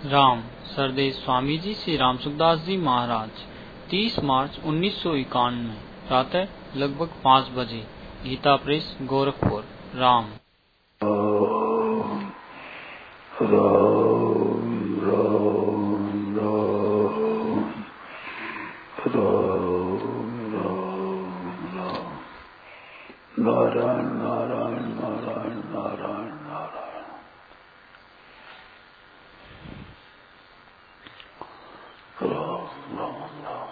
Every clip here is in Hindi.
राम सरदेश स्वामी जी श्री राम सुखदास जी महाराज 30 मार्च 1991 प्रातः लगभग 5 बजे गीता प्रेस गोरखपुर। राम नारायण नारायण नारायण नारायण नारायण। राम राम राम।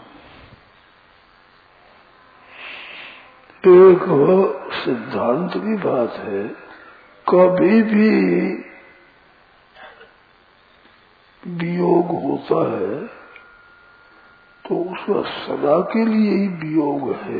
एक सिद्धांत की बात है, कभी भी वियोग होता है तो उसका सदा के लिए ही वियोग है।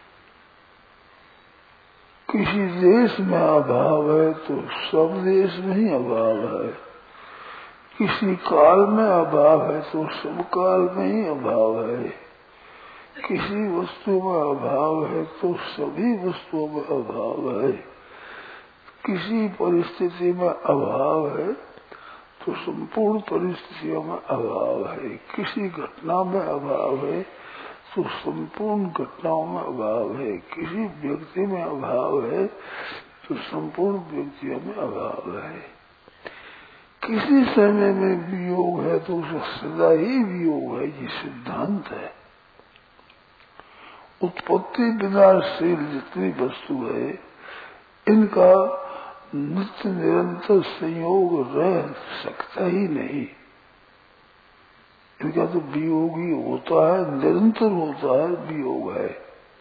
किसी देश में अभाव है तो सब देश में ही अभाव है, किसी काल में अभाव है तो सब काल में ही अभाव है, किसी वस्तु में अभाव है तो सभी वस्तुओं में अभाव है, किसी परिस्थिति में अभाव है तो संपूर्ण परिस्थितियों में अभाव है, किसी घटना में अभाव है तो संपूर्ण घटनाओं में अभाव है, किसी व्यक्ति में अभाव है तो संपूर्ण व्यक्तियों में अभाव है। किसी समय में वियोग है तो उसका सदा ही वियोग है, ये सिद्धांत है। उत्पत्ति विनाशशील जितनी वस्तु है इनका नित्य निरंतर संयोग रह सकता ही नहीं। इनका तो वियोग ही होता है, निरंतर होता है, वियोग है।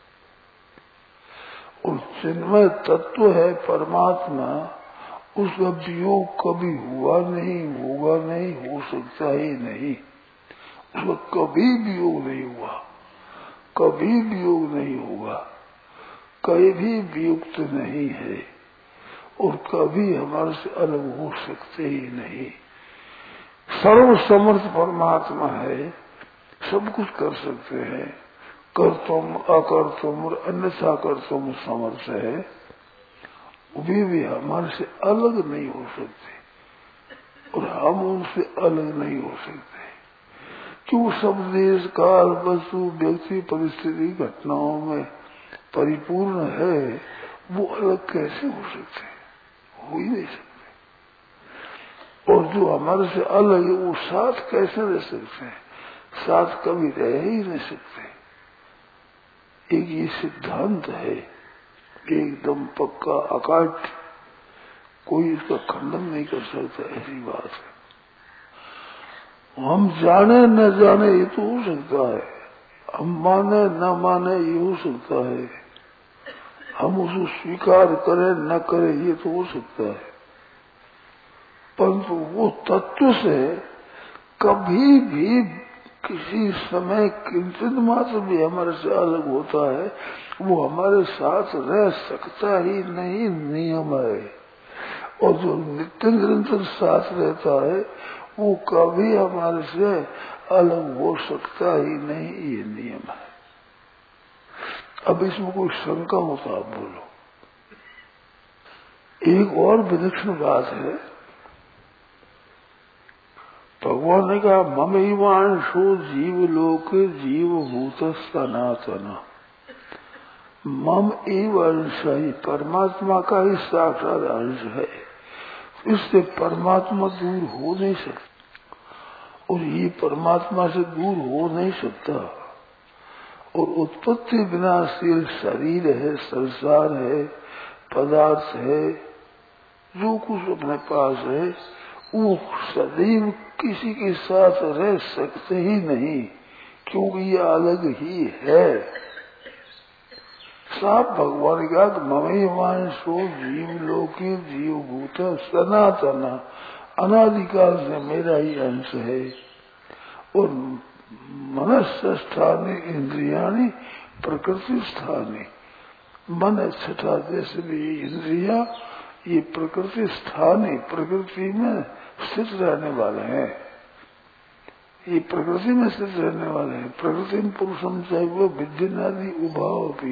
और चिन्मय तत्व है परमात्मा, उसका वियोग कभी हुआ नहीं, होगा नहीं, हो सकता ही नहीं। उसका कभी वियोग नहीं हुआ, कभी वियोग नहीं होगा, कहीं भी वियुक्त नहीं है और कभी हमारे से अलग हो सकते ही नहीं। सर्व समर्थ परमात्मा है, सब कुछ कर सकते हैं, कर तुम अकर तुम और अन्यथा कर तुम समर्थ है। वे भी हमारे से अलग नहीं हो सकते और हम उनसे अलग नहीं हो सकते, क्यों सब देश काल वस्तु व्यक्ति परिस्थिति घटनाओं में परिपूर्ण है, वो अलग कैसे हो सकते, हो ही नहीं सकते। और जो हमारे से अलग है वो साथ कैसे रह सकते हैं, साथ कभी रह ही नहीं सकते। एक ये सिद्धांत है, एकदम पक्का अकाट, कोई इसका खंडन नहीं कर सकता, ऐसी बात है। हम जाने न जाने ये तो हो सकता है, हम माने न माने ये हो सकता है, हम उसको स्वीकार करें न करें ये तो हो सकता है, परंतु वो तत्व से कभी भी किसी समय किंचित मात्र भी हमारे से अलग होता है, वो हमारे साथ रह सकता ही नहीं, नियम है। और जो नित्य निरंतर साथ रहता है वो कभी हमारे से अलग हो सकता ही नहीं, ये नियम है। अब इसमें कोई शंका हो तो आप बोलो। एक और विलक्षण बात है, भगवान ने कहा ममैवांशो जीव लोक जीव भूत सनातन। मम एव अंश ही परमात्मा का ही साक्षात अंश है, इससे परमात्मा दूर हो नहीं सकता और ये परमात्मा से दूर हो नहीं सकता। और उत्पत्ति विनाशील शरीर है, संसार है, पदार्थ है, जो कुछ अपने पास है वो सदैव किसी के साथ रह सकते ही नहीं, क्योंकि ये अलग ही है। साफ भगवान का ममैवांशो जीव लोके जीव भूत सनातन, अनादिकाल से मेरा ही अंश है। और मनस्य स्थाने इंद्रियाणी प्रकृति स्थाने, मन छठा जैसे भी इंद्रिया ये प्रकृति स्थान है, प्रकृति में स्थित रहने वाले हैं, ये प्रकृति में स्थित रहने वाले हैं। प्रकृति में पुरुषम चाहे वो विद्यनादि उभाव भी,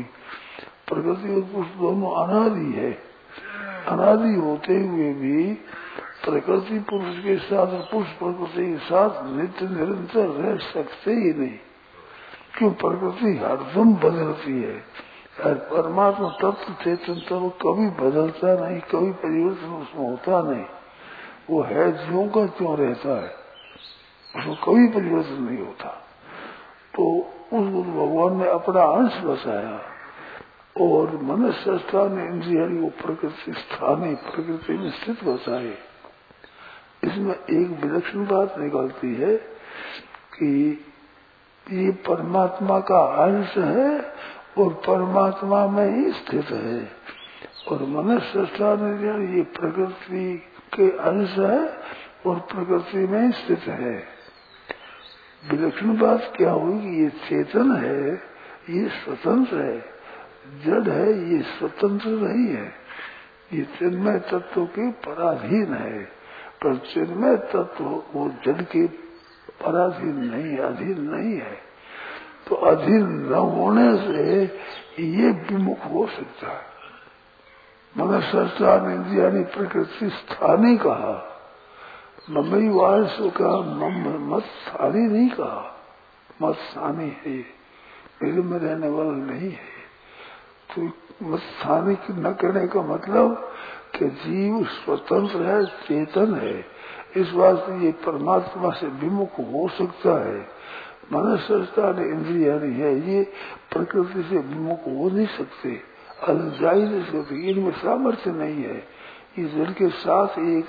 प्रकृति और पुरुष दोनों अनादि है, अनादि होते हुए भी प्रकृति पुरुष के साथ और पुरुष प्रकृति के साथ नित्य निरंतर रह सकते ही नहीं, क्यों? प्रकृति हरदम बदलती है। परमात्मा तत्व चेतन तत्व कभी बदलता नहीं, कभी परिवर्तन उसमें होता नहीं, वो है ज्यों का त्यों रहता है, उसमें कभी परिवर्तन नहीं होता। तो उस गुरु भगवान ने अपना अंश बसाया और मनुष्य स्थान इंद्रिया को प्रकृति स्थानीय प्रकृति में स्थित बसाए। इसमें एक विलक्षण बात निकलती है कि ये परमात्मा का अंश है और परमात्मा में ही स्थित है, और मनुष्य स्थान ये प्रकृति के अंश है और प्रकृति में स्थित है। विलक्षण बात क्या हुई कि ये चेतन है, ये स्वतंत्र है, जड़ है, ये स्वतंत्र नहीं है, ये चिन्मय तत्व के पराधीन है। पर चिन्मय तत्व वो जड़ के पराधीन नहीं, अधीन नहीं है। तो अधीन न होने से ये विमुख हो सकता है। मगर संस्थान इंद्रिया ने प्रकृति स्थानी कहा, ममई वास का मत स्थानी नहीं कहा, मत स्थानी है, मेरे में रहने वाला नहीं है। तो मत स्थानी न करने का मतलब कि जीव स्वतंत्र है, चेतन है, इस वास्ते ये परमात्मा से विमुख हो सकता है। मनुष्य स्थान इंद्रिया नहीं है, ये प्रकृति से विमुख हो नहीं सकते, अलग जा ही नहीं सकते, इनमें सामर्थ्य नहीं है, ये जड़ के साथ एक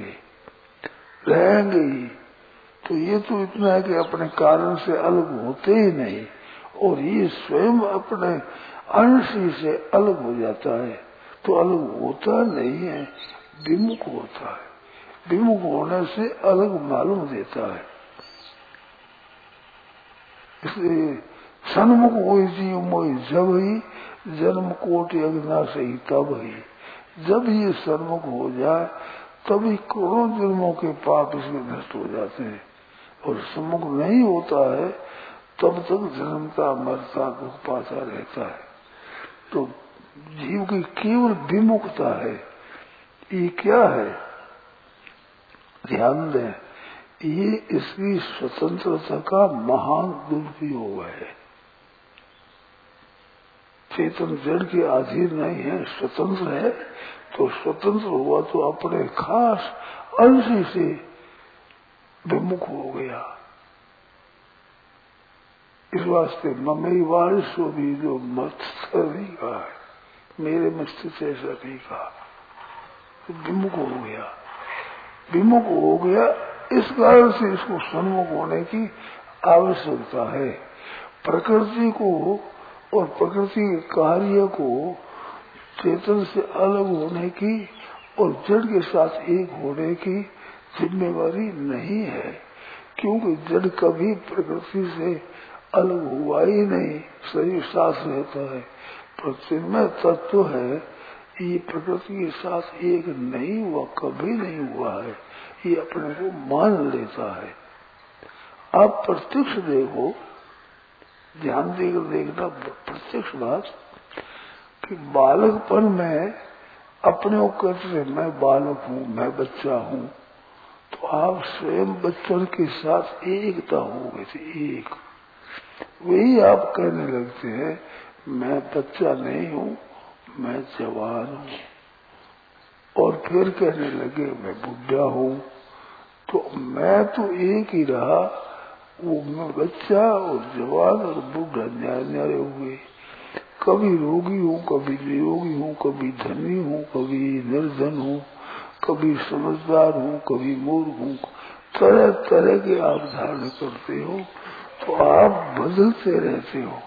रहेंगे ही। तो ये तो इतना है कि अपने कारण से अलग होते ही नहीं, और ये स्वयं अपने अंश से अलग हो जाता है, तो अलग होता नहीं है, विमुख होता है। विमुख होने से अलग मालूम देता है। इसलिए सन्मुख हुई जीव मोई जब ही जन्म कोटि अग्ना से ही तब ही, जब ये सन्मुख हो जाए तभी करोड़ों जन्मों के पाप इसमें नष्ट हो जाते हैं। और सम्मुख नहीं होता है तब तक जन्मता मरता दुख पाता रहता है। तो जीव की केवल विमुखता है। ये क्या है? ध्यान दें, ये इसकी स्वतंत्रता का महान दुरुपयोग है। चेतन जड़ के अधीन नहीं है, स्वतंत्र है, तो स्वतंत्र हुआ तो अपने खास अंश से विमुख हो गया। इस वास्ते ममई वारिस भी जो मत नहीं कहा है, मेरे मस्तिष्क ऐसा नहीं कहा, तो विमुख हो गया। विमुख हो गया, इस कारण से इसको सन्मुख होने की आवश्यकता है। प्रकृति को और प्रकृति के कार्य को चेतन से अलग होने की और जड़ के साथ एक होने की जिम्मेवारी नहीं है, क्योंकि जड़ कभी प्रकृति से अलग हुआ ही नहीं, शरीर साथ रहता है। चिन्मय तत्व है, ये प्रकृति के साथ एक नहीं हुआ, कभी नहीं हुआ है, ये अपने को मान लेता है। आप प्रत्यक्ष देखो, ध्यान देकर देखना प्रत्यक्ष बात कि बालकपन में अपने को कहते मैं बालक हूँ, मैं बच्चा हूँ, तो आप स्वयं बच्चों के साथ एकता हो गई थी, एक। वही आप कहने लगते हैं मैं बच्चा नहीं हूँ, मैं जवान हूँ, और फिर कहने लगे मैं बुढ़ा हूँ। तो मैं तो एक ही रहा, वो मैं बच्चा और जवान और बुढ़ा न्यारे हुए। कभी रोगी हूँ, कभी निरोगी हूँ, कभी धनी हूँ, कभी निर्धन हूँ, कभी समझदार हूँ, कभी मूर्ख हूँ। तरह तरह के आप धारण करते हो, तो आप बदलते रहते हो।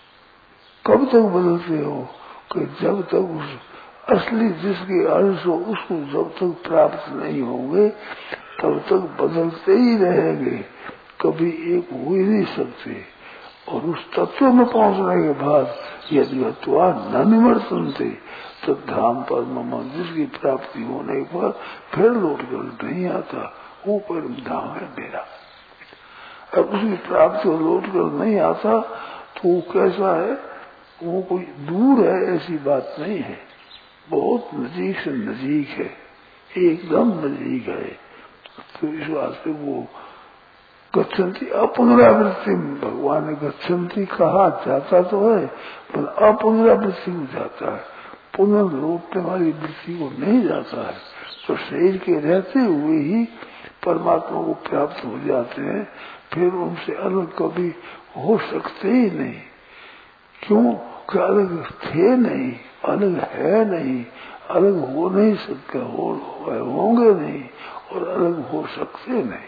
कब तक बदलते हो? कि जब तक उस असली जिसके अंश हो उसको जब तक प्राप्त नहीं होंगे तब तक बदलते ही रहेंगे, कभी एक हो ही नहीं सकते। और उस तत्व में पहुंचने के बाद यदि अथवा न निवर्तन थे तो धाम पर ममा जिसकी प्राप्ति होने के बाद फिर लौट कर नहीं आता, वो परम धाम है मेरा। अब उसकी प्राप्ति लौट कर नहीं आता तो वो कैसा है? वो कोई दूर है ऐसी बात नहीं है, बहुत नजीक से नजीक है। एकदम नजदीक है। तो इस वास्ते वो गच्छन्ति अपनरावृत्ति, भगवान ने गच्छन्ति कहा, जाता तो है पर अपनरावृत्ति को जाता है, पुनर्लौटने वाली वृत्ति को नहीं जाता है। तो शरीर के रहते हुए ही परमात्मा को प्राप्त हो जाते हैं, फिर उनसे अलग कभी हो सकते ही नहीं। क्यों कि अलग थे नहीं, अलग है नहीं, अलग हो नहीं सकते, होंगे नहीं और अलग हो सकते नहीं।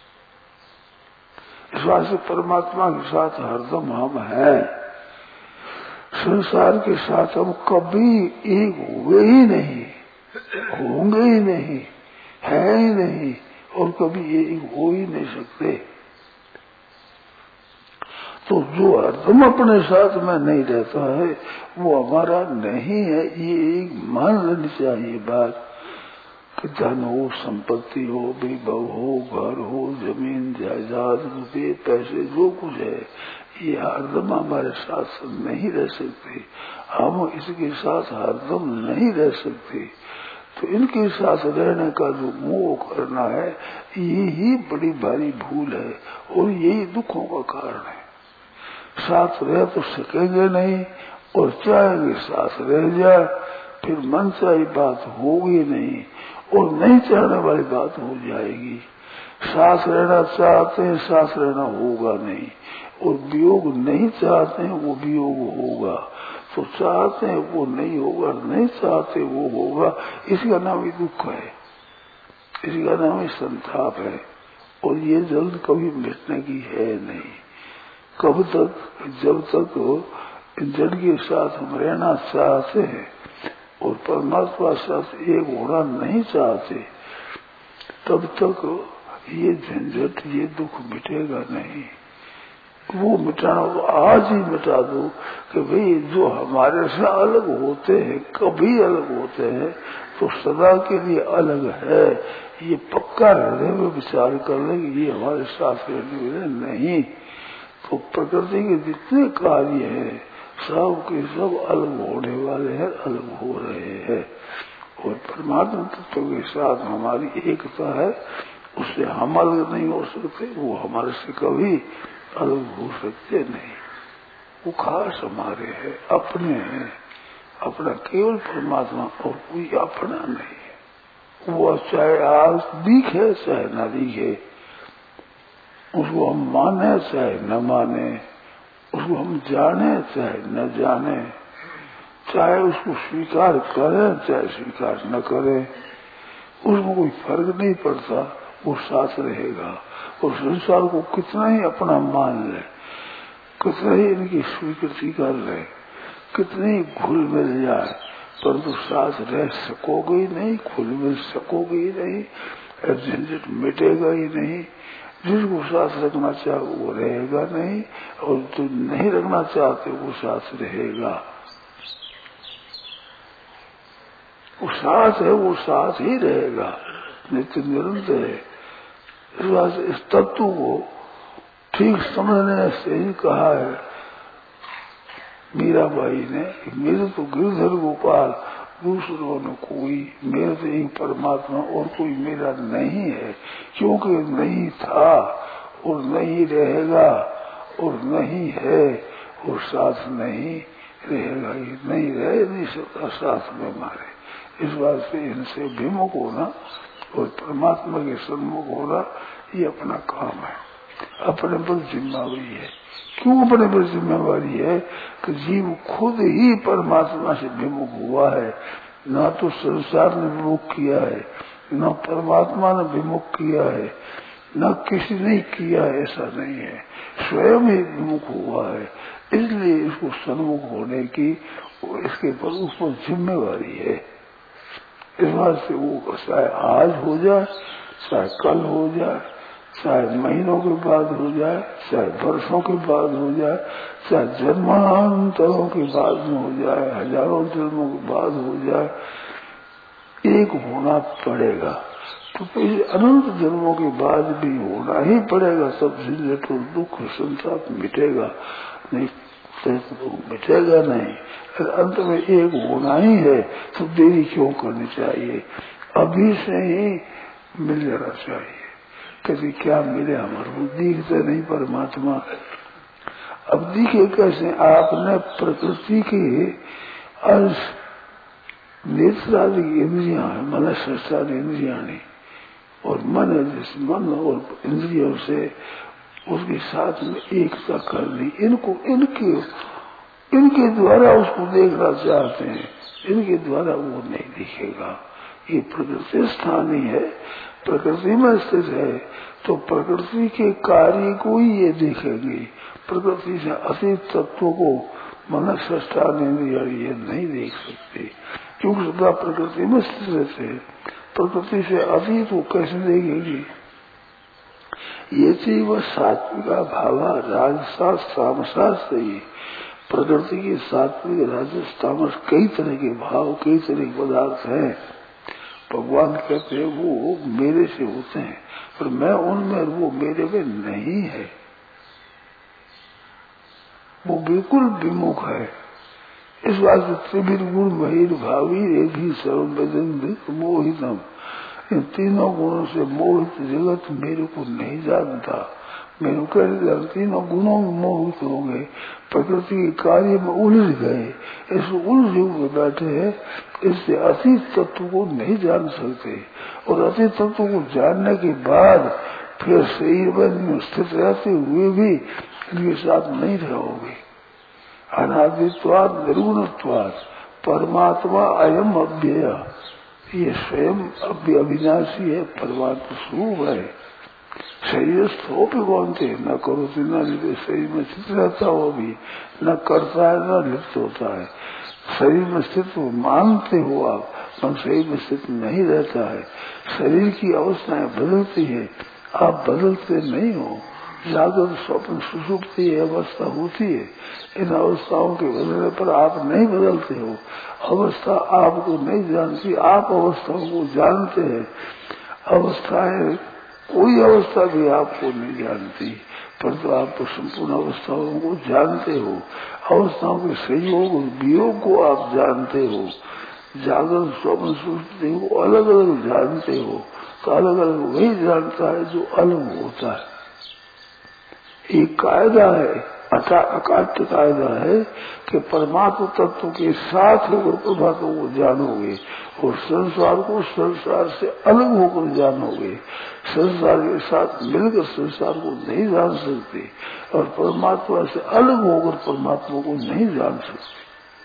इस बात से परमात्मा के साथ हरदम हम हैं। संसार के साथ हम कभी एक हुए ही नहीं, होंगे ही नहीं, है ही नहीं और कभी एक हो ही नहीं सकते। तो जो हरदम अपने साथ में नहीं रहता है वो हमारा नहीं है। ये एक मान लेनी चाहिए बात कि धन हो, संपत्ति हो, वैभव हो, घर हो, जमीन जायदाद, रुपये पैसे, जो कुछ है ये हरदम हमारे साथ नहीं रह सकते। हम इसके साथ हरदम नहीं रह सकते। तो इनके साथ रहने का जो मोह करना है यही बड़ी भारी भूल है और यही दुखों का कारण है। साथ रह तो सकेंगे नहीं और चाहेंगे साथ रह जाए, फिर मन चाही बात होगी नहीं और नहीं चाहने वाली बात हो जाएगी। साथ रहना चाहते हैं, साथ रहना होगा नहीं, और वियोग नहीं चाहते हैं वो वियोग होगा। तो चाहते हैं वो नहीं होगा, नहीं चाहते वो होगा। इसका नाम ही दुख है, इसका नाम ही संताप है और ये जल्द कभी मिटने की है नहीं। कब तक? जब तक जड़ के साथ हम रहना चाहते हैं और परमात्मा साथ एक होना नहीं चाहते, तब तक ये झंझट, ये दुख मिटेगा नहीं। वो मिटाना तो आज ही मिटा दो कि भाई जो हमारे से अलग होते हैं, कभी अलग होते हैं तो सदा के लिए अलग है, ये पक्का हृदय में विचार कर ले ये हमारे साथ रहने वाले नहीं। तो प्रकृति के जितने कार्य हैं सब के सब अलग होने वाले हैं, अलग हो रहे हैं। और परमात्मा तत्व के साथ हमारी एकता है, उससे हम अलग नहीं हो सकते, वो हमारे से कभी अलग हो सकते नहीं। वो खास हमारे हैं, अपने हैं, अपना केवल परमात्मा और कोई अपना नहीं है। वो चाहे आज दिखे चाहे न दिखे, उसको हम माने चाहे न माने, उसको हम जाने चाहे न जाने, चाहे उसको स्वीकार करें चाहे स्वीकार न करें, उसमें कोई फर्क नहीं पड़ता, वो साथ रहेगा। और संसार को कितना ही अपना मान ले, कितना ही इनकी स्वीकृति कर ले, कितनी घुल मिल जाए, परंतु साथ रह सकोगे ही नहीं, घुल मिल सकोगे ही नहीं, झंझट मिटेगा ही नहीं। जिसको साथ रखना चाहे वो रहेगा नहीं और जो नहीं रखना चाहते वो साथ रहेगा। वो साथ है, वो साथ ही रहेगा, नित्य निरंतर है। इस तत्व को ठीक समझने से ही कहा है मीराबाई ने, मेरे तो गिरधर गोपाल, दूसरों ने कोई, मेरे तो एक परमात्मा और कोई मेरा नहीं है। क्योंकि नहीं था और नहीं रहेगा और नहीं है और साथ नहीं रहेगा, ये नहीं रह नहीं सकता साथ में हमारे। इस बात से इनसे विमुख होना और परमात्मा के सम्मुख होना ये अपना काम है, अपने पर जिम्मेवारी है। क्यों अपने पर जिम्मेवारी है कि जीव खुद ही परमात्मा से विमुख हुआ है, ना तो संसार ने विमुख किया है, न परमात्मा ने विमुख किया है, न किसी ने किया है, ऐसा नहीं है, स्वयं ही विमुख हुआ है। इसलिए इसको सन्मुख होने की इसके पर उस पर जिम्मेवारी है। इस बात से वो चाहे आज हो जाए, चाहे कल हो जाए, चाहे महीनों के बाद हो जाए, चाहे वर्षों के बाद हो जाए, चाहे जन्मांतरों के बाद में हो जाए, हजारों जन्मों के बाद हो जाए, एक होना पड़ेगा। तो अनंत जन्मों के बाद भी होना ही पड़ेगा। सब झंझट और दुख संताप मिटेगा नहीं, तो मिटेगा नहीं। अंत में एक होना ही है, तो देरी क्यों करनी चाहिए? अभी से ही मिल जाना चाहिए। कभी क्या मिले हमारे को दिखते नहीं परमात्मा। अब दिखे कैसे? आपने प्रकृति के अंश नेत्रादि इंद्रियां है, मन शस्त्रादि इंद्रियां नहीं, और मन है, जिस मन और इंद्रियों से उसके साथ में एकता कर ली। इनको इनके द्वारा उसको देखना चाहते हैं, इनके द्वारा वो नहीं दिखेगा। ये प्रकृति स्थानीय है, प्रकृति में स्थित है, तो प्रकृति के कार्य को ही ये देखेंगे। प्रकृति से अतीत तत्वों को मन सृष्टान ये नहीं देख सकते, क्योंकि सदा प्रकृति में स्थित रहते हैं। प्रकृति से अतीत को कैसे देखेंगे? ये चीज वह सात्विका भावा राजसास तामसास ही। प्रकृति की सात्विक राजस तामस कई तरह के भाव, कई तरह के पदार्थ हैं। भगवान कहते हैं वो मेरे से होते हैं, पर मैं उनमें, वो मेरे में नहीं है। वो बिल्कुल विमुख है। इस बात से त्रिविध गुण महिर भावी रेखी सर्वदन मोहितम, इन तीनों गुणों से मोहित जगत मेरे को नहीं जानता। मेरे को तीनों गुणों में मोहित हो गए, प्रकृति के कार्य में उलझ गए, इस उलझे हुए बैठे हैं। इससे अतीत तत्व को नहीं जान सकते, और अतीत तत्व को जानने के बाद फिर शरीर में स्थित रहते हुए भी इनके साथ नहीं रहोगे। अनादित्वाद निर्गुणत्वाद परमात्मा अयम अव्यय, ये स्वयं अविनाशी है, परमात्मा स्वरूप है। शरीर स्थो पे कौनते न करो न लिप्त, शरीर में स्थित रहता हो भी न करता है न लिप्त होता है। शरीर में स्थित मानते हो आप, पर शरीर में स्थित नहीं रहता है। शरीर की अवस्थाएं बदलती है, आप बदलते नहीं हो। जागृत स्वप्न सुषुप्ति अवस्था होती है, इन अवस्थाओं के बदलने पर आप नहीं बदलते हो। अवस्था आपको नहीं जानती, आप अवस्थाओं को जानते हैं। अवस्थाएं, कोई अवस्था भी आपको नहीं जानती, परंतु आप तो संपूर्ण अवस्थाओं को जानते हो। अवस्थाओं के संयोग और वियोग को आप जानते हो। जागृत स्वप्न सुषुप्ति को अलग अलग जानते हो, तो अलग अलग वही जानता है जो अलग होता है। एक कायदा है, अकाट्य कायदा है कि परमात्मा तत्व के साथ होकर परमात्मा को जानोगे, और संसार को संसार से अलग होकर जानोगे। संसार के साथ मिलकर संसार को नहीं जान सकते, और परमात्मा से अलग होकर परमात्मा को नहीं जान सकते।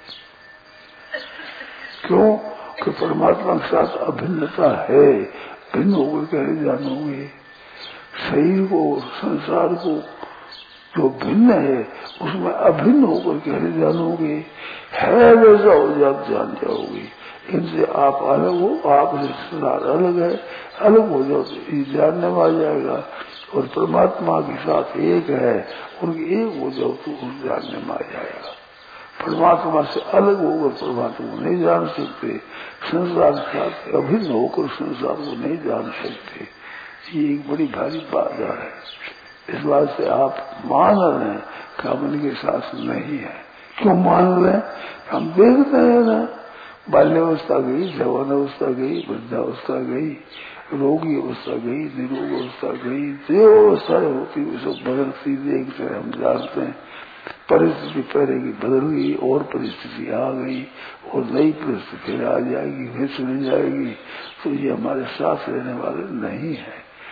क्यों? कि परमात्मा के साथ अभिन्नता है। भिन्न होकर कैसे जानोगे? शरीर को, संसार को जो भिन्न है उसमें अभिन्न होकर कैसे जानोगे? है वैसा हो जान जाओगे। इनसे आप अलग हो, आपसे संसार अलग है, अलग हो जाओ तो ये जानने में आ जाएगा। और परमात्मा के साथ एक है, उनकी एक हो जाओ तो उस जानने में आ जाएगा। परमात्मा से अलग होकर परमात्मा को नहीं जान सकते, संसार के साथ अभिन्न होकर संसार को नहीं जान सकते। ये एक बड़ी भारी बाधा है। इस बात से आप मान रहे हैं कि हम इनके साथ नहीं है। क्यों मान रहे हैं? हम देखते हैं ना, बाल्यावस्था गई, जवान अवस्था गई, वृद्धावस्था गई, रोगी अवस्था गई, निरोग अवस्था गई, जो अवस्थाएं होती है सब बदलती देखते हैं, हम जानते हैं। परिस्थिति पहले की बदल गई और परिस्थिति आ गई, और नई परिस्थिति फिर आ जाएगी, फिर सुनी जाएगी। तो ये हमारे साथ रहने वाले नहीं है।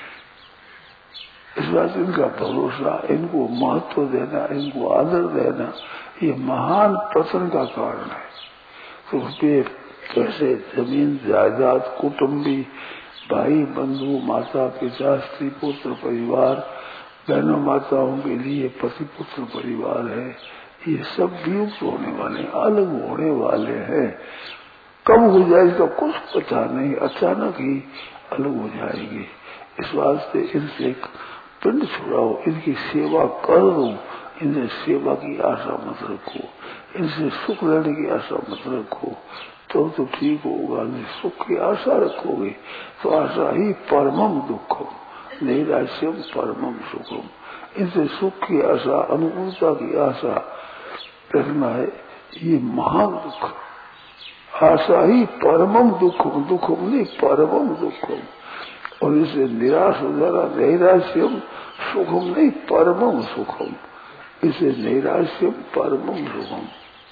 इस बात इनका भरोसा, इनको महत्व देना, इनको आदर देना, ये महान पतन का कारण है। तो रुपये, पैसे, जमीन, जायदाद, कुटुंबी, भाई, बंधु, माता पिता, स्त्री पुत्र परिवार, बहनों माताओं के लिए पति पुत्र परिवार है, ये सब वियुक्त होने वाले, अलग होने वाले हैं। कब हो जाए इसका कुछ पता नहीं, अचानक ही अलग हो जाएंगे। इस वास्ते इनसे पिंड छुड़ाओ, इनकी सेवा करो, इनसे सेवा की आशा मत रखो, इनसे सुख लेने की आशा मत रखो, तो ठीक होगा। नहीं सुख की आशा रखोगे तो आशा ही परमम दुखम नैराश्यम परमम सुखम। इनसे सुख की आशा, अनुकूलता की आशा रखना है, ये महान दुख। आशा ही परमम दुखम, दुखम नहीं परमम दुखम। और इसे निराश हो जाना नैराश्यम, सुखम नहीं परमम सुखम। इसे नैराश्यम परमम सुखम।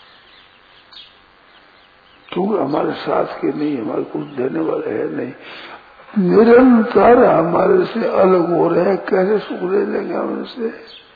क्योंकि हमारे साथ के नहीं, हमारे कुछ देने वाले है नहीं, निरंतर हमारे से अलग हो रहे हैं। कैसे सुख ले लेंगे हमसे?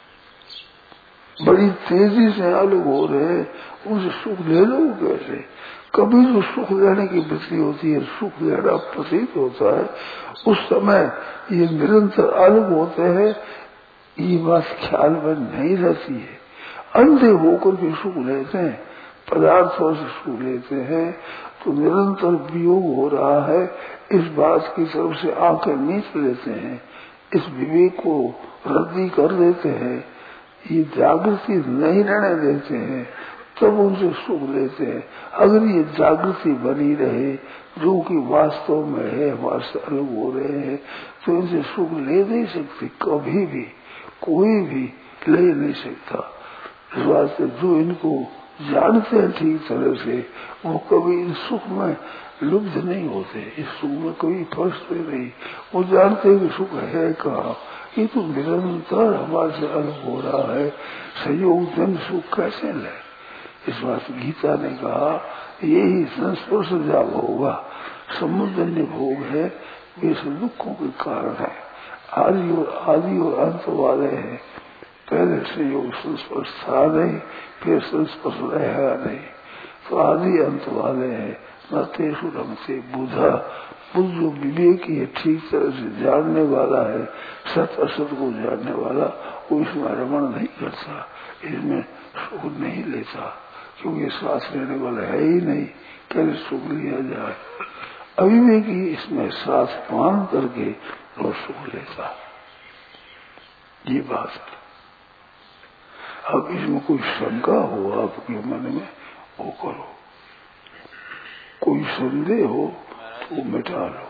बड़ी तेजी से अलग हो रहे हैं, उनसे सुख ले लो कैसे? कभी जो सुख लेने की वृत्ति होती है, सुख लेना प्रतीत होता है, उस समय ये निरंतर अलग होते हैं, ये बात ख्याल में नहीं रहती है। अंधे होकर के सुख लेते हैं, पदार्थों से सुख लेते हैं, तो निरंतर वियोग हो रहा है, इस बात की तरफ से आंखें मीच लेते हैं, इस विवेक को रद्दी कर देते हैं, ये जागृति नहीं रहने देते हैं, तब उनसे सुख लेते हैं। अगर ये जागृति बनी रहे, जो कि वास्तव में है, हमारे से अलग हो रहे हैं, तो इनसे सुख ले नहीं सकते, कभी भी कोई भी ले नहीं सकता। इस वास्ते जो इनको जानते हैं ठीक तरह से, वो कभी इन सुख में लुब्ध नहीं होते, इस सुख में कभी फंसते नहीं। वो जानते हैं कि सुख है कहाँ, ये तो निरंतर हमारे से अलग हो रहा है, संयोग जन सुख कैसे ले? इस बात गीता ने कहा, यही संस्पर्श जाग होगा, समुद्र भोग है, वे सब दुखों के कारण है। आदि और अंत वाले हैं, पहले संयोग संस्पर्श था नहीं, फिर संस्पर्श रहेगा नहीं, तो आदि अंत वाले हैं। न तेषु रमते बुधा, बुद्ध जो विवेकी है, ठीक तरह से जानने वाला है, सत असत को जानने वाला, वो इसमें रमण नहीं करता, इसमें सुख नहीं लेता, क्योंकि सांस लेने वाला है ही नहीं, कैसे सुख लिया जाए? अविवेकी इसमें सांस मान करके वो सुख लेता, ये बात है। अब इसमें कोई शंका हो आपके मन में, वो करो, कोई संदेह हो तो मिटा लो।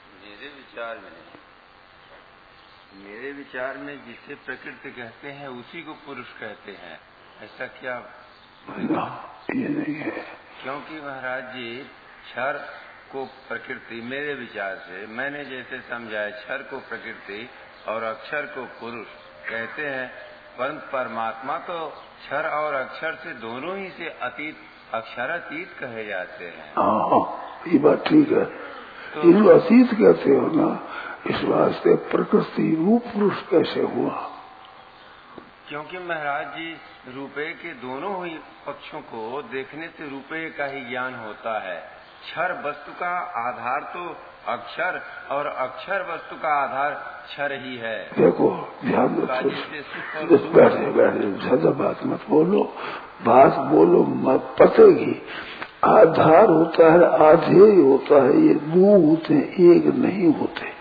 मेरे विचार में जिसे प्रकृति कहते हैं उसी को पुरुष कहते हैं, ऐसा क्या? ना, ये नहीं है। क्योंकि महाराज जी क्षर को प्रकृति, मेरे विचार से मैंने जैसे समझा है, क्षर को प्रकृति और अक्षर को पुरुष कहते हैं, परंतु परमात्मा तो क्षर और अक्षर से दोनों ही से अतीत, अक्षरातीत कहे जाते हैं। हाँ, ये बात ठीक है। तो ये जो अतीत कहते हो ना, इस वास्ते प्रकृति रूप पुरुष कैसे हुआ? क्योंकि महाराज जी रूपे के दोनों ही पक्षों को देखने से रूपे का ही ज्ञान होता है। क्षर वस्तु का आधार तो अक्षर और अक्षर वस्तु का आधार क्षर ही है। देखो ध्यान रखो, बैठे ज्यादा बात मत बोलो, बात बोलो मत, पतेगी। आधार होता है, आधेय होता है, ये दो होते हैं, एक नहीं होते।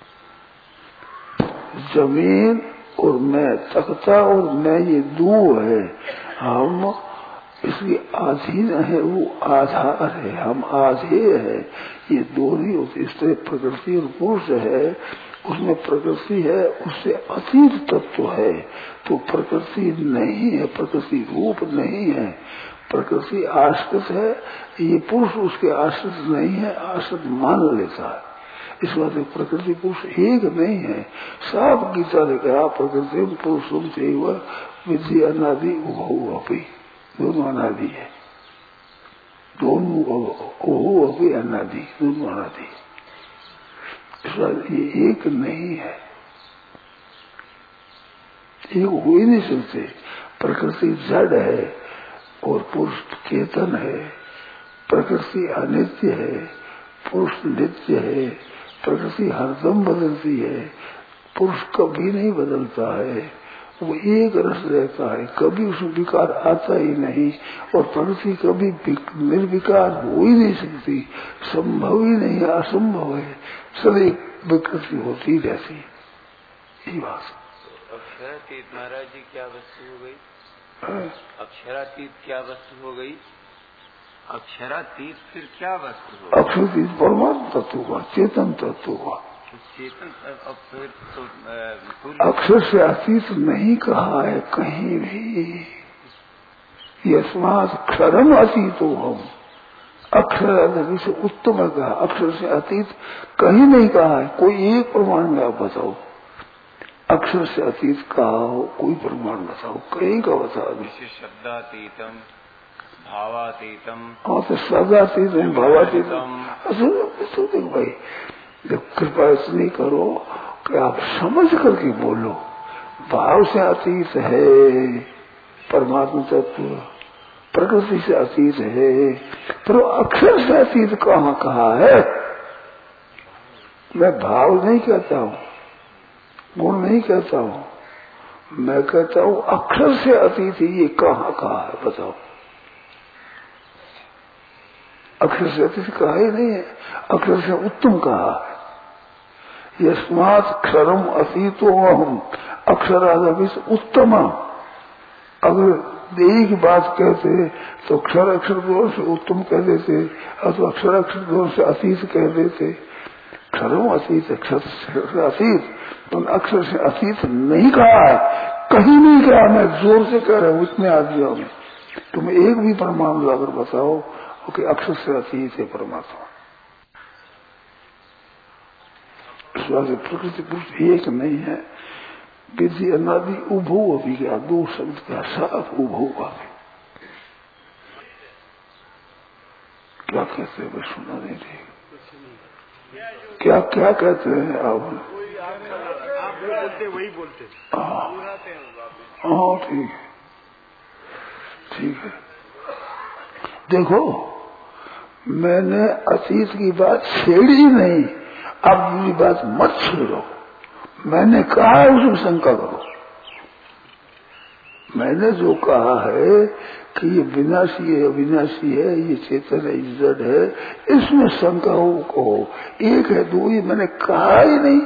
जमीन और मैं, तख्ता और मैं, ये दो है। हम इसकी अधीन है, वो आधार है, हम आधेय है, ये दो नहीं होते। इस तरह प्रकृति और पुरुष है, उसमें प्रकृति है, उससे अतीत तत्व है, तो प्रकृति नहीं है, प्रकृति रूप नहीं है, प्रकृति आश्रित है, ये पुरुष उसके आश्रित नहीं है, आश्रित मान लेता है। इस बात में प्रकृति पुरुष एक नहीं है। साफ गीता ने कहा, प्रकृति पुरुषों से विधि अनादि उभौ अपी, दोनों अनादि है, दोनों ओहो अपी अनादि, दोनों अनादि। इस बात ये एक नहीं है, एक हो ही नहीं सकते। प्रकृति जड़ है और पुरुष चेतन है, प्रकृति अनित्य है, पुरुष नित्य है, प्रकृति हरदम बदलती है, पुरुष कभी नहीं बदलता है, वो एक रस रहता है, कभी उसमें विकार आता ही नहीं, और प्रकृति कभी निर्विकार हो ही नहीं सकती, संभव ही नहीं, असंभव है, सदैव विकृति होती रहती है। ये बात। अक्षरातीत महाराज जी क्या वस्तु हो गई? अक्षरातीत क्या वस्तु हो गई? अक्षरातीत फिर क्या वस्तु हो? अक्षरातीत परमात्मा तत्व का, चेतन तत्व का। चेतन फिर तो अक्षर से अतीत नहीं कहा है कहीं भी। यस्मात् क्षरम अतीतो हम, अक्षर से उत्तम कहा, अक्षर से अतीत कहीं नहीं कहा है। कोई एक प्रमाण में आप बताओ, अक्षर से अतीत कहा हो, कोई प्रमाण बताओ, कहीं का बता दो। शब्दातीतम भावातीतम। हाँ तो शब्दातीत है, भावातीतम। अच्छा देखो भाई, जब कृपा इतनी करो कि आप समझ करके बोलो। भाव से अतीत है परमात्मा तत्व, प्रकृति से अतीत है, पर अक्षर से अतीत कहाँ कहा है? मैं भाव नहीं कहता हूँ, गुण नहीं कहता हूँ, मैं कहता हूँ अक्षर से अतीत ये कहाँ कहा है बताओ। अक्षर से अतीत कहा ही नहीं है, अक्षर से उत्तम कहा है। यस्मात् क्षरम अतीतो अहम अक्षरादपि उत्तम। अगर देही की बात कहते तो क्षर अक्षर दोष से उत्तम कह देते, अथवा अक्षर अक्षर दोष से अतीत कह देते। क्षरम अतीत, अक्षर से अतीत, तो अक्षर से अतीत नहीं कहा है, कहीं नहीं कहा। मैं जोर से कह रहा हूँ इतने आदमियों में, तुम एक भी प्रमाण लाकर बताओ कि अक्षर से अतीत है परमात्मा। प्रकृति पुरुष एक नहीं है, विधि अनादि उभो अभी क्या, दो शब्द का साफ उभो अभी। क्या कहते हैं सुना नहीं थी, क्या क्या कहते हैं आप बोलते वही बोलते। हाँ ठीक है, ठीक है। देखो मैंने अतीत की बात छेड़ी नहीं, अब मेरी बात मत छेड़ो। मैंने कहा है उसमें शंका करो। मैंने जो कहा है कि ये विनाशी है अविनाशी है, ये चेतन है जड़ है, इसमें शंका हो कहो। एक है दो, ये मैंने कहा ही नहीं।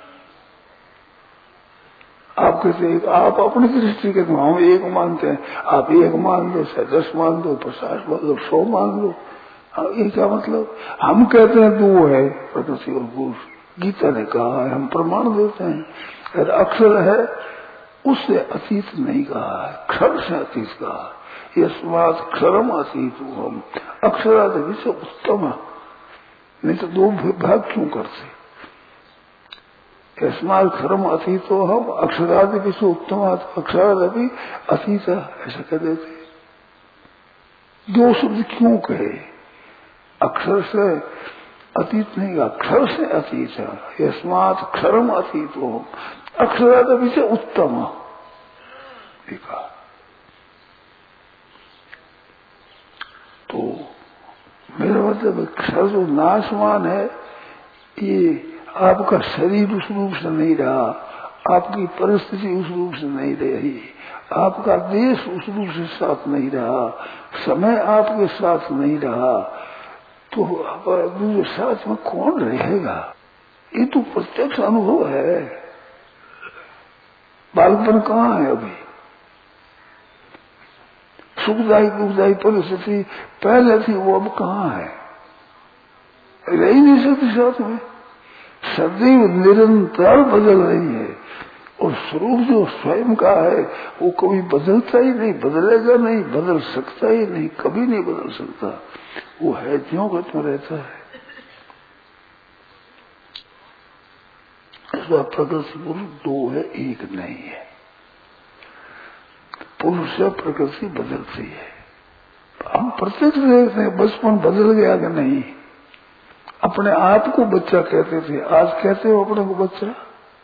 आप कहते आप अपनी दृष्टि के तो हम एक मानते हैं, आप एक मान लो, 10 मान लो, 50 मान लो, 100 मान लो। ये क्या मतलब? हम कहते हैं दो है प्रकृति और पुरुष, गीता ने कहा है, हम प्रमाण देते हैं। अगर अक्षर है उससे अतीत नहीं कहा है, क्षर से अतीत कहा है। यस्मात् क्षरम अतीत हम अक्षरादि से उत्तम, नहीं तो दो भाग क्यों करते? यस्मात् क्षरम अतीतो हम अक्षरादि से उत्तम, अक्षरादि अतीत ऐसा कह देते। दो शब्द क्यों कहे? अक्षर से अतीत नहीं, अक्षर से अतीत है। यस्मात् क्षरम अतीतो हम अक्षरादि से उत्तम देखा। तो मेरा मतलब क्षर जो नाशवान है, ये आपका शरीर उस रूप से नहीं रहा, आपकी परिस्थिति उस रूप से नहीं रही, आपका देश उस रूप से साथ नहीं रहा, समय आपके साथ नहीं रहा, तो दूसरे साथ में कौन रहेगा? ये तो प्रत्यक्ष अनुभव है। बालपन कहाँ है अभी? सुखदायी दुखदायी परिस्थिति पहले थी, वो अब कहाँ है? रह ही नहीं सकती साथ में, सदैव निरंतर बदल रही है। और स्वरूप जो स्वयं का है वो कभी बदलता ही नहीं, बदलेगा नहीं, बदल सकता ही नहीं, कभी नहीं बदल सकता। वो है ज्यों का त्यों रहता है। इस बार प्रकृति पुरुष दो है, एक नहीं है। पुरुष से प्रकृति बदलती है। हम प्रत्यक्ष देखते हैं बचपन बदल गया कि नहीं। अपने आप को बच्चा कहते थे, आज कहते हो अपने को बच्चा?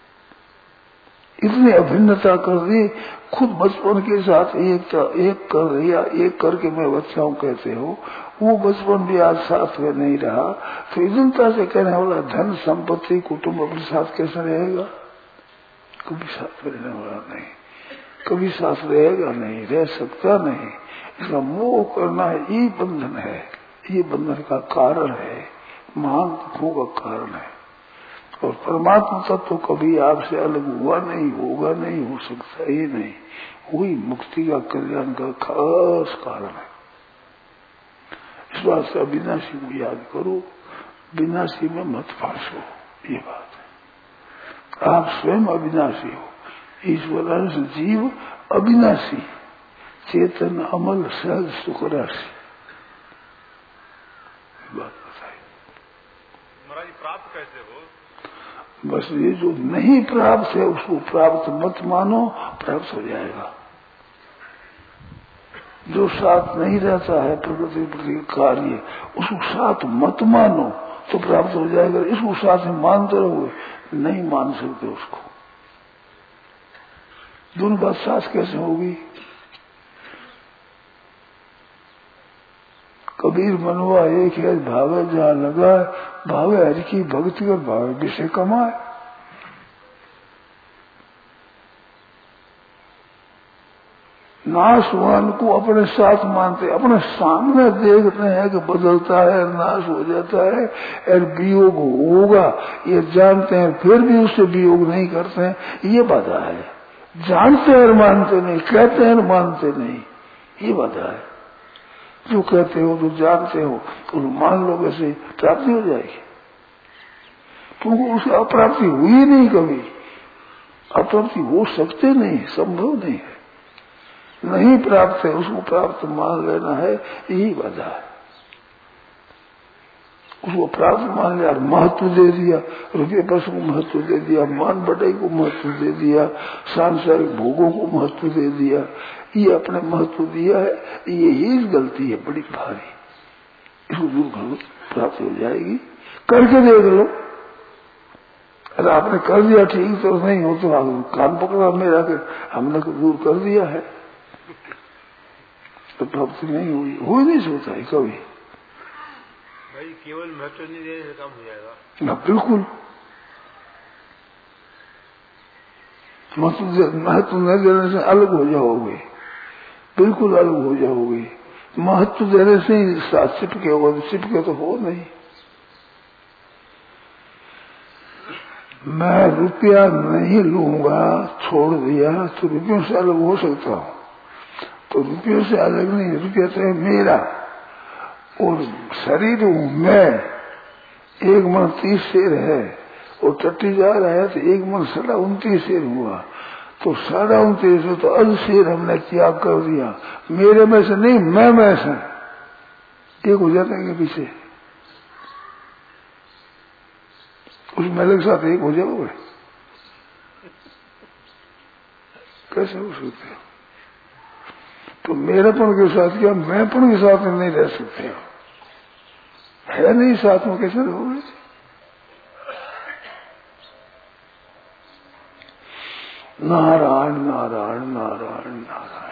इतनी अभिन्नता कर दी, खुद बचपन के साथ एक कर दिया, एक करके मैं बच्चा हूं कहते हो, वो बचपन भी आज साथ में नहीं रहा। तो इतनता से कहने वाला धन संपत्ति कुटुंब अपने साथ कैसे रहेगा? कभी साथ में रहने वाला नहीं, कभी साथ रहेगा नहीं, रह सकता नहीं। इसका मोह करना है, ये बंधन है, ये बंधन का कारण है, महान दुखों का कारण है। और परमात्मा तत्व तो कभी आपसे अलग हुआ नहीं, होगा नहीं, हो सकता ही नहीं। वही मुक्ति का कल्याण का खास कारण है। इस बात से अविनाशी को याद करो, विनाशी में मत फांसो, ये बात है। आप स्वयं अविनाशी हो, ईश्वर अंश जीव अविनाशी, चेतन अमल सहज सुख राशि। बात बताई। महाराज प्राप्त कैसे हो? बस ये जो नहीं प्राप्त है उसको प्राप्त मत मानो, प्राप्त हो जाएगा। जो साथ नहीं रहता है प्रकृति प्रति कार्य, उसको साथ मत मानो तो प्राप्त हो जाएगा। इसको साथ में मानते रहोगे, नहीं मान सकते उसको। दोनों बात साथ कैसे होगी? कबीर मनवा एक है, भावे जहाँ लगा, भावे हरि की भक्ति कर, भावे विषय कमाए। नाशवान को अपने साथ मानते, अपने सामने देखते हैं कि बदलता है, नाश हो जाता है और वियोग होगा, ये जानते हैं, फिर भी उससे वियोग नहीं करते हैं, ये बाधा है। जानते हैं और मानते नहीं, कहते हैं और मानते नहीं, ये बाधा है। जो कहते हो, जो जानते हो, तो मान लो, वैसे प्राप्ति हो जाएगी। क्योंकि उसकी अप्राप्ति हुई नहीं कभी, अप्राप्ति हो सकते नहीं, संभव नहीं है। नहीं प्राप्त है, उसको प्राप्त मान लेना है, यही बाधा है। उसको प्राप्त मान लिया, महत्व दे दिया, रुपये पैसों को महत्व दे दिया, मान बटाई को महत्व दे दिया, सांसारिक भोगों को महत्व दे दिया, ये अपने महत्व दिया है, यही गलती है बड़ी भारी। इसको दूर करो, प्राप्त हो जाएगी। करके देख लो, अरे आपने कर दिया ठीक तो नहीं हो तो कान पकड़ा मेरा के हमने दूर कर दिया है तो प्राप्ति नहीं हुई, हो नहीं सकता है कभी। भाई केवल महत्व नहीं देने से काम हो जाएगा ना, बिल्कुल महत्व न देने से अलग हो जाओगे, बिल्कुल अलग हो जाओगे। महत्व देने से ही साथ चिपके हो, चिपके तो हो नहीं। मैं रुपया नहीं लूंगा, छोड़ दिया तो रुपयों से अलग हो सकता हूँ, तो रुपयों से अलग नहीं, रुपया तो है मेरा और शरीर हूँ मैं। एक मन 30 शेर है और टट्टी जा रहा है तो एक मन 29 शेर हुआ, तो 29 तो 80 शेर हमने त्याग कर दिया। मेरे में से नहीं, मैं में से एक हो जाते हैं पीछे, उस मेले के साथ एक हो जाओगे, कैसे हो सकते हो? तो मेरेपन के साथ क्या मैंपन के साथ में नहीं रह सकते हो, है नहीं साथ में, कैसे रहोगे? नारायण नारायण नारायण नारायण।